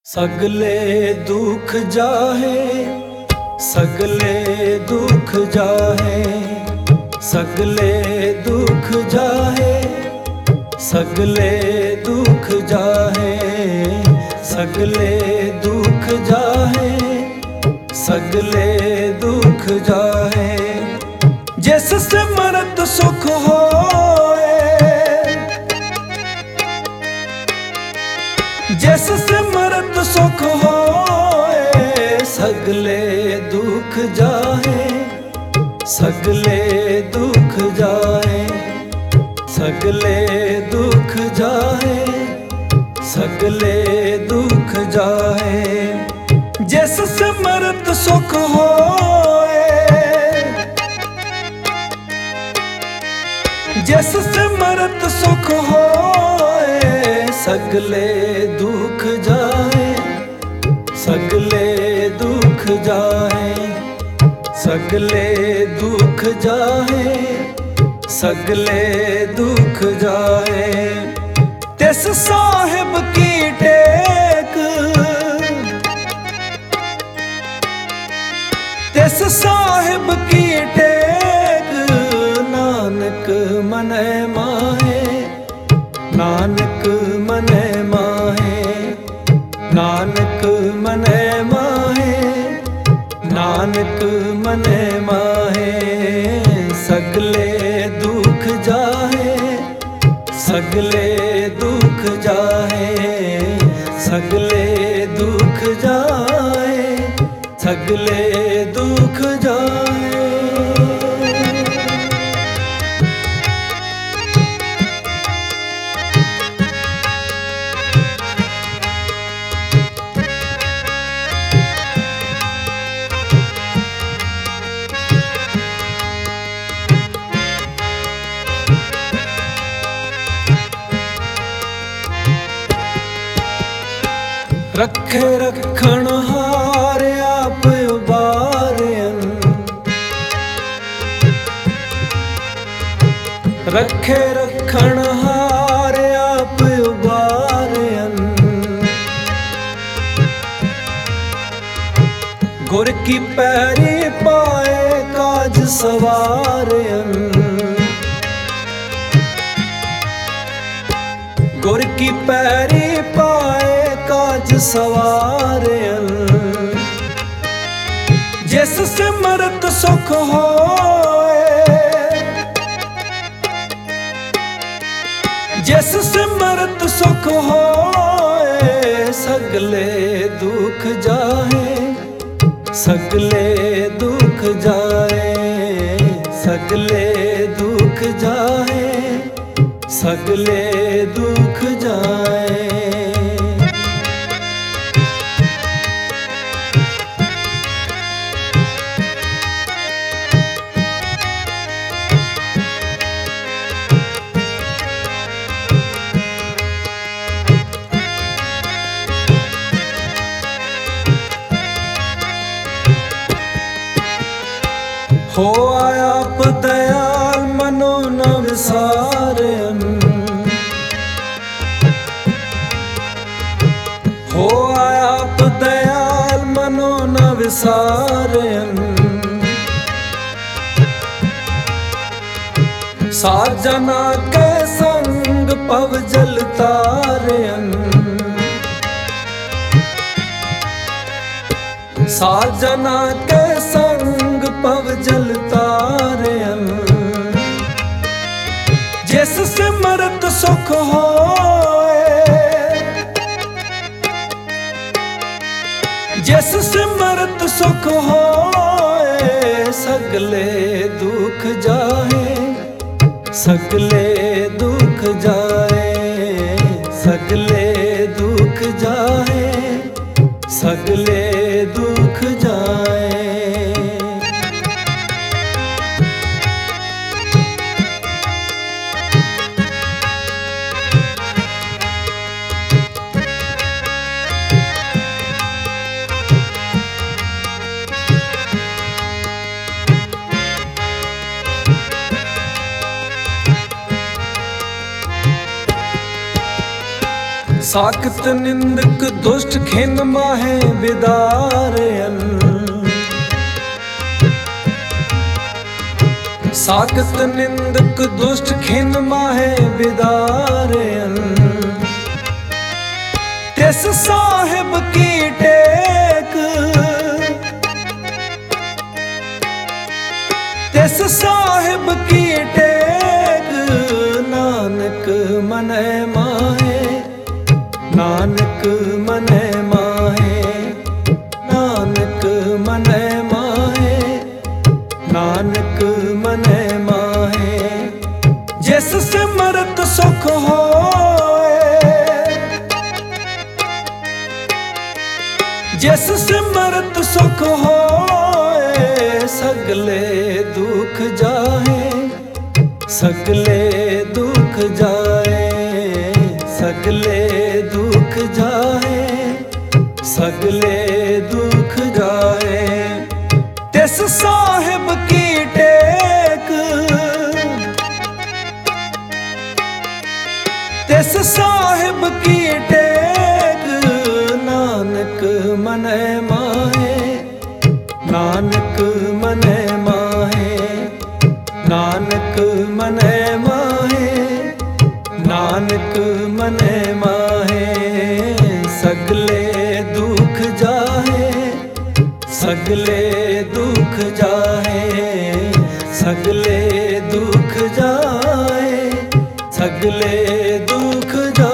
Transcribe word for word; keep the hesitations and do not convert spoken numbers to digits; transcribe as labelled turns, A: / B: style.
A: सगले दुख जाहे सगले दुख जाहे सगले दुख जाहे सगले दुख जाहे सगले दुख जाहे सगले दुख जाहे जिस सिमरत सुख होए जिस सिमरत सुख होए सगले दुख जाए सगले दुख जाए सगले दुख जाए सगले दुख जाए जिस सिमरत सुख होए जिस सिमरत सुख होए सगले दुख जाए सगले दुख जाए सगले दुख जाए सगले दुख जाए तिस साहिब की टेक तिस साहिब की टेक नानक मनै माहे नानक मनै माहे नानक मनै माहे नानक मनै माहे सगले दुख जाए सगले दुख जाए सगले दुख जाए सगले दुख जाए। रखे रखण हार आप उबारन रखे रखण हार आप उबारन गुर की पैरी पाए काज सवारन गुर की पैरी पाए काज सवारन जिस सिमरत सुख होए जिस सिमरत सुख होए सगले दुख जाए सगले दुख जाए सगले दुख जाए सगले दुख जाए। हो आप दयाल मनो न विसारन हो आप दयाल मनो न विसारन साजना के संग पव जल तारन साजना के संग पव जल तारन जिस सिमरत सुख होए जिस सिमरत सुख होए सगले दुख जाए सगले दुख जाए सगले दुख जाए सगले दुख जाए। साकत निंदक दुष्ट खिन माहे बिदारयन। साकत निंदक दुष्ट खिन माहे बिदारयन। तिस साहिब की टेक तिस साहिब की टेक नानक मनै माहे। नानक मनै माहे नानक मनै माहे नानक मनै माहे। जिस सिमरत सुख होए जिस सिमरत सुख होए सगले दुख जाए सगले दुख जाए सगले दुख जाए सगले दुख जाए। तिस साहिब की टेक तिस साहिब की टेक नानक मनै माहे। नानक मनै माहे नानक मनै माहे नानक मनै माहे। सगले दुख जाए सगले दुख जाए सगले दुख जाए सगले दुख जाए।